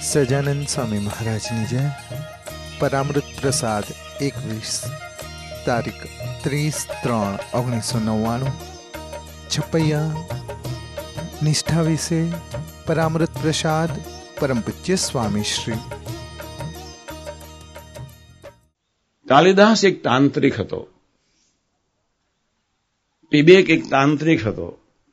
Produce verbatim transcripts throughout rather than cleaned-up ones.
સજાનંદ સ્વામી મહારાજની જય. પરામૃત પ્રસાદ એકવીસ, તારીખ ત્રીસ ત્રણ ઓગણીસો નવ્વાણું. છપૈયા નિષ્ઠા વિશે પરામૃત પ્રસાદ પરમ પૂજ્ય સ્વામી શ્રી. કાલિદાસ એક તાંત્રિક હતો. ટિબેક એક તાંત્રિક હતો.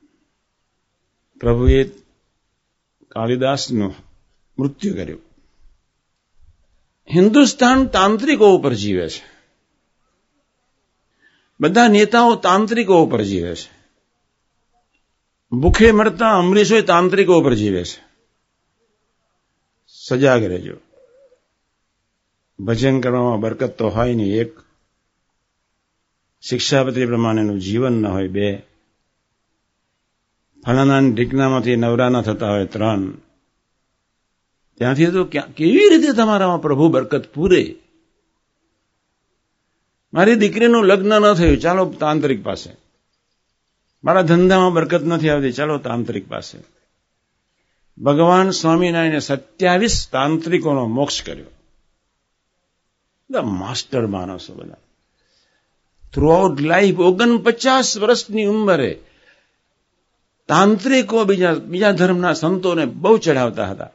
પ્રભુએ કાલિદાસનું મૃત્યુ કર્યું. હિન્દુસ્તાન તાંત્રિકો ઉપર જીવે છે. બધા નેતાઓ તાંત્રિકો ઉપર જીવે છે. ભૂખે મરતા અમરીશો તાંત્રિકો ઉપર જીવે છે. સજાગ રહેજો. ભજન કરવામાં બરકત તો હોય નહીં, એક શિક્ષાપત્રી પ્રમાણેનું જીવન ન હોય, બે ફલાના ઢીકનામાંથી નવરાના થતા હોય, ત્રણ ત્યાંથી તો કેવી રીતે તમારામાં પ્રભુ બરકત પૂરે. મારી દીકરીનું લગ્ન ન થયું, ચાલો તાંત્રિક પાસે. મારા ધંધામાં બરકત નથી આવતી, ચાલો તાંત્રિક પાસે. ભગવાન સ્વામિનારાયણે સત્યાવીસ તાંત્રિકોનો મોક્ષ કર્યો. બધા માસ્ટર માણસો, બધા થ્રુ આઉટ લાઈફ ઓગણપચાસ વર્ષની ઉંમરે તાંત્રિકો બીજા બીજા ધર્મના સંતોને બહુ ચડાવતા હતા.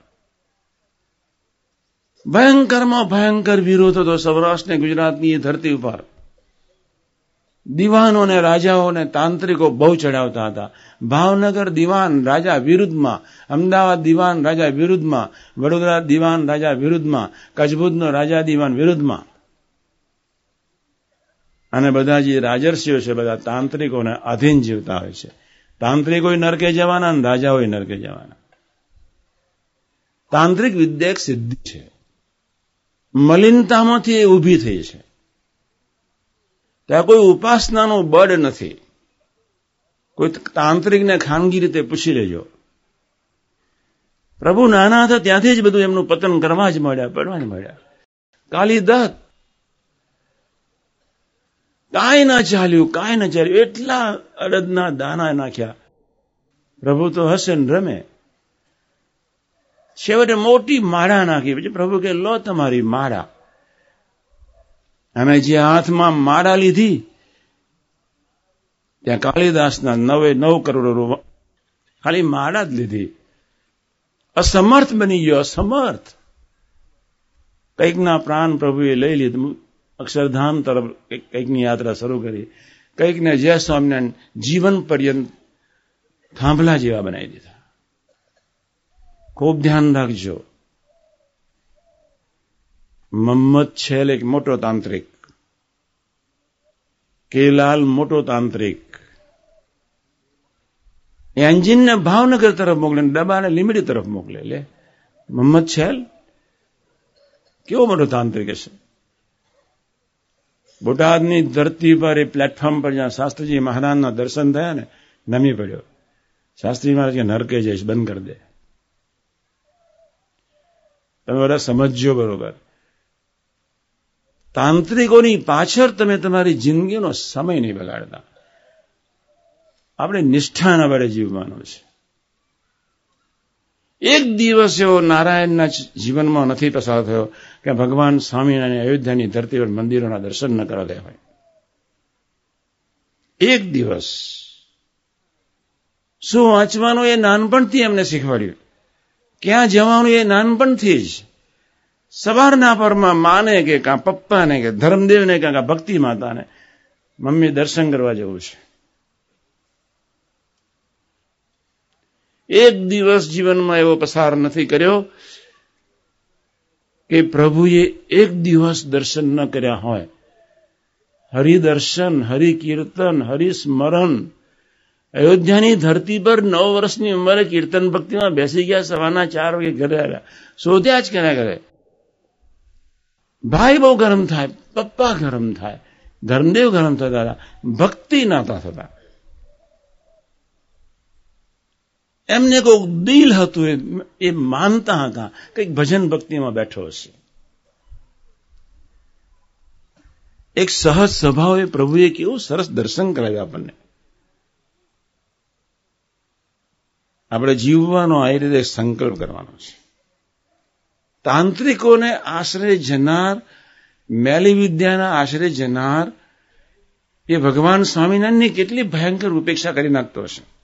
ભયંકરમાં ભયંકર વિરોધ હતો સૌરાષ્ટ્ર ને ગુજરાતની ધરતી ઉપર. દિવાનોને રાજાઓને તાંત્રિકો બહુ ચડાવતા હતા. ભાવનગર દિવાન રાજા વિરુદ્ધમાં, અમદાવાદ દિવાન રાજા વિરુદ્ધમાં, વડોદરા દિવાન રાજા વિરુદ્ધમાં, કચ્છભુજનો રાજા દિવાન વિરુદ્ધમાં. અને બધા જે રાજર્ષિઓ છે બધા તાંત્રિકોને આધીન જીવતા હોય છે. તાંત્રિકો નરકે જવાના અને રાજાઓ નરકે જવાના. તાંત્રિક વિદ્યા એક સિદ્ધિ છે, મલિનતામાંથી એ ઊભી થઈ છે. ત્યાં કોઈ ઉપાસનાનું બળ નથી. કોઈ તાંત્રિકને ખાનગી રીતે પૂછી લેજો. પ્રભુ નાના હતા ત્યાંથી જ બધું એમનું પતન કરવા જ મળ્યા, પડવા જ મળ્યા. કાલિદાસ કાંઈ ના ચાલ્યું, કાંઈ ના ચાલ્યું, એટલા અડદના દાના નાખ્યા. પ્રભુ તો હસે ને રમે. છેવટે મોટી માળા નાખી. પછી પ્રભુ કે લો તમારી માળા. અને જે હાથમાં માળા લીધી ત્યાં કાલિદાસના નવે નવ કરોડ રૂપિયા ખાલી માળા જ લીધી. અસમર્થ બની ગયો, અસમર્થ. કંઈકના પ્રાણ પ્રભુએ લઈ લીધું, અક્ષરધામ તરફ કંઈકની યાત્રા શરૂ કરી. કંઈકને જય સ્વામિનારાયણ જીવન પર્યંત થાંભલા જેવા બનાવી દીધા. ખૂબ ધ્યાન રાખજો. મહમ્મદ છેલ એક મોટો તાંત્રિક, કેલાલ મોટો તાંત્રિક. એન્જિનને ભાવનગર તરફ મોકલે, ડબ્બાને લીમડી તરફ મોકલે. લે મહમ્મદ છેલ કેવો મોટો તાંત્રિક હશે. બોટાદની ધરતી પર એ પ્લેટફોર્મ પર જ્યાં શાસ્ત્રીજી મહારાજના દર્શન થયા ને, નમી પડ્યો. શાસ્ત્રી મહારાજ કે નરકે જઈશ, બંધ કરી દે. તમે બધા સમજજો બરોબર. તાંત્રિકોની પાછળ તમે તમારી જિંદગીનો સમય નહીં બગાડતા. આપણે નિષ્ઠાના બળે જીવવાનું છે. એક દિવસ એવો નારાયણના જીવનમાં નથી પસાર થયો કે ભગવાન સ્વામિનારાયણ અયોધ્યાની ધરતી પર મંદિરોના દર્શન ન કરવા હોય. એક દિવસ. શું વાંચવાનું એ નાનપણથી એમને શીખવાડ્યું. ક્યાં જવાનું એ નાનપણથી જ. સવારના પરમાં માને કે કાં પપ્પાને કે ધર્મદેવને કે કાં ભક્તિ માતાને મમ્મી દર્શન કરવા જવું છે. એક દિવસ જીવનમાં એવો પસાર નથી કર્યો કે પ્રભુએ એક દિવસ દર્શન ન કર્યા હોય. હરિદર્શન, હરિકીર્તન, હરિસ્મરણ. અયોધ્યાની ધરતી પર નવ વર્ષની ઉંમરે કીર્તન ભક્તિમાં બેસી ગયા. સવારના ચાર વાગે ઘરે આવ્યા. શોધ્યા જ કર્યા કરે. ભાઈ બહુ ગરમ થાય, પપ્પા ગરમ થાય, ધર્મદેવ ગરમ થતા હતા, ભક્તિ નાતા થતા. એમને કોઈ દિલ હતું, એ માનતા હતા કંઈક ભજન ભક્તિમાં બેઠો હશે. એક સહજ સ્વભાવે પ્રભુએ કેવું સરસ દર્શન કરાવ્યું આપણને. આપણે જીવવાનો આ રીતે સંકલ્પ કરવાનો છે. તાંત્રિકોને આશરે જનાર, મેલી વિદ્યાના આશરે જનાર એ ભગવાન સ્વામિનારાયણની કેટલી ભયંકર ઉપેક્ષા કરી નાખતો હશે.